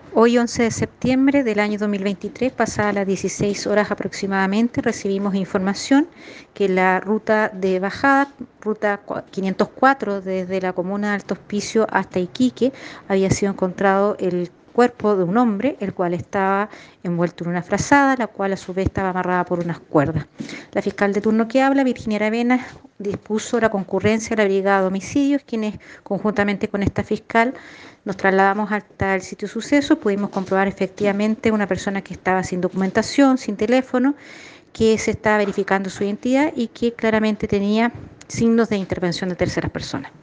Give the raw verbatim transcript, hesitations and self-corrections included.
Hoy, once de septiembre del año dos mil veintitrés, pasadas las dieciséis horas aproximadamente, recibimos información que la ruta de bajada, ruta quinientos cuatro, desde la comuna de Alto Hospicio hasta Iquique, había sido encontrado el cuerpo de un hombre, el cual estaba envuelto en una frazada, la cual a su vez estaba amarrada por unas cuerdas. La fiscal de turno que habla, Virginia Aravena, dispuso la concurrencia de la Brigada de Homicidios, quienes conjuntamente con esta fiscal nos trasladamos hasta el sitio de suceso. Pudimos comprobar efectivamente una persona que estaba sin documentación, sin teléfono, que se estaba verificando su identidad y que claramente tenía signos de intervención de terceras personas.